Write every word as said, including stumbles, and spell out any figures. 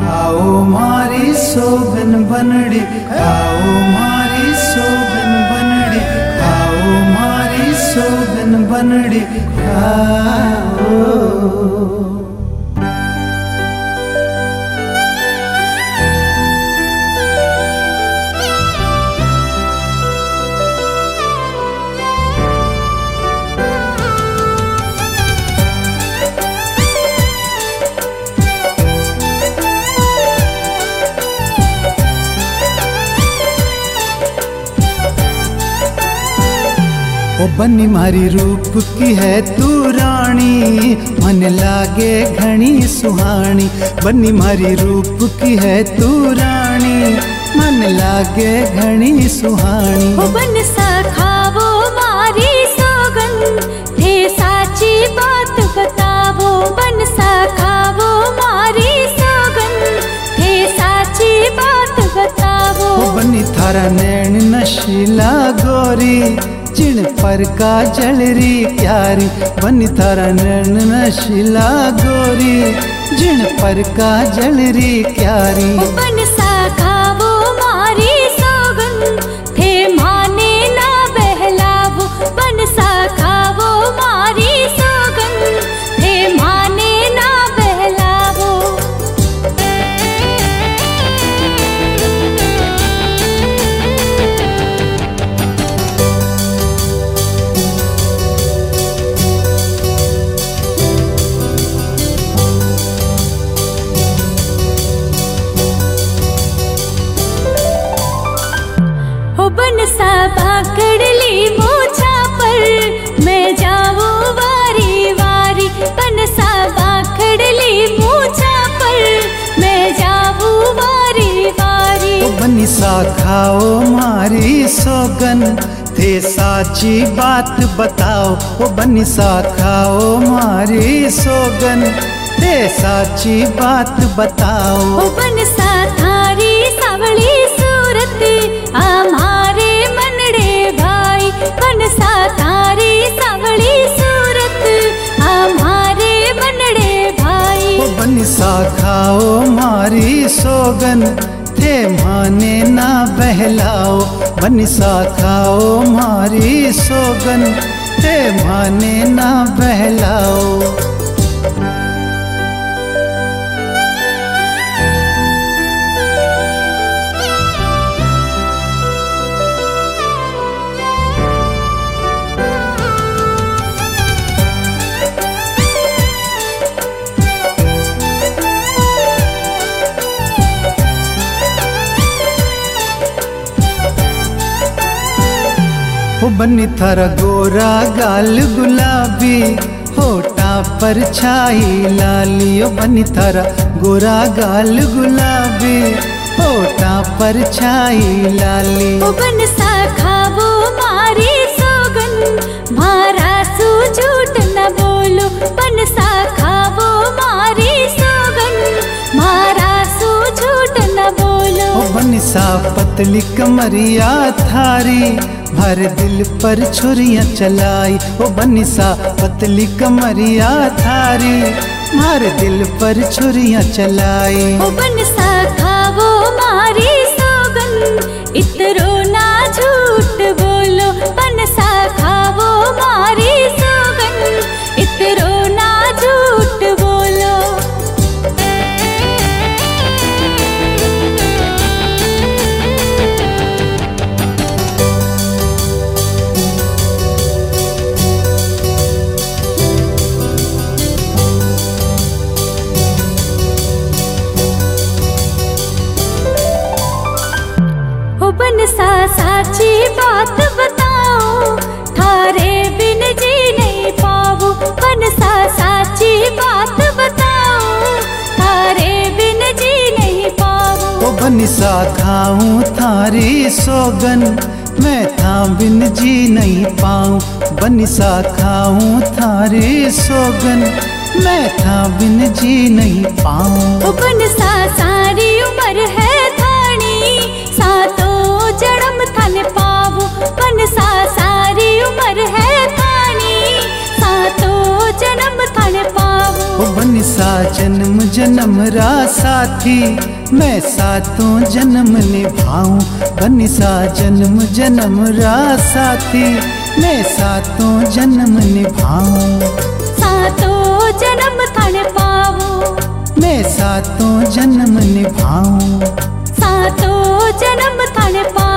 आओ मारी सोगन बनड़ी, आओ मारी सोगन बनड़ी, आओ मारी सोगन बनड़ी, आओ। ओ बन्नी मारी रूप की है तू रानी, मन लागे घनी सुहानी। बन्नी मारी रूप की है तू रानी, मन लागे घनी सुहानी। ओ बन सखावो मारी सोगन, थे साची बात बतावो। बन सखावो मारी सोगन, थे साची बात बतावो। ओ बन्नी थारा नैन नशीला गोरी, चिण पर का जलरी प्यारी। बन्नी थारा नैन नशीला गोरी, जिण पर का जलरी प्यारी। बन सखावो मारी सोगन, थे माने ना बहलावो। बन सखावो मारी सोगन, थे माने ना बहलावो। बन सा भाकड़ ली मोछा पर, मैं जाऊं वारी वारी। बन सा भाकड़ ली मोछा पर, मैं जाऊं वारी वारी। ओ बन्नी सा खाओ मारी सोगन, थे साची बात बताओ। ओ बन्नी सा खाओ मारी सोगन, थे साची बात बताओ। ओ बन सा थारी सावली सूरत, हमारे मनड़े भाई। बन सा थारी सावली सूरत, हमारे मनड़े भाई। ओ बन्नी सा खाओ मारी सोगन, थे माने ना बहलाओ। बन्नी सा खाओ मारी सोगन, थे माने ना बहलाओ। ओ बन्नी थारा गोरा गाल गुलाबी, होठा पर छाई लाली। ओ बन्नी थारा गोरा गाल गुलाबी, होठा पर छाई लाली। ओ बन सखावो मारी सोगन, मारा सू झूठ न बोलो। बन सखावो मारी सोगन, मारा सू झूठ न बोलो। ओ बन्नी सा पतली कमरिया थारी, भर दिल पर छुरियां चलाई। ओ बन्नी सा पतली कमरिया थारी, भर दिल पर छुरियां चलाई। ओ बन सखावो मारी सोगन, इतरो ना झूठ बोलो। बन सखावो मारी सोगन, इतरो ना झूठ बोलो। बन सा साची बात बताओ, थारे बिन जी नहीं पाऊं। बन सा साची बात बताओ, थारे बिन जी नहीं पाऊं। ओ बन्नी सा खाऊं थारी सोगन, मैं था बिन जी नहीं पाऊं। बन्नी सा खाऊं थारी सोगन, मैं था बिन जी नहीं पाऊं। ओ बन सा सारी उम्र है थानी, सातो जन्म थन पावो। बन सा सारी उम्र है थानी, सातो जन्म थन पावो। ओ बन्नी सा जन्म जन्म रा साथी मैं सातों जन्म निभाऊं। बनी सा जन्म जन्म रा साथी मैं सातों जन्म निभाऊं। सातों जन्म थाने पावो मैं सातों जन्म निभाऊं। सातों जन्म थाने पावो।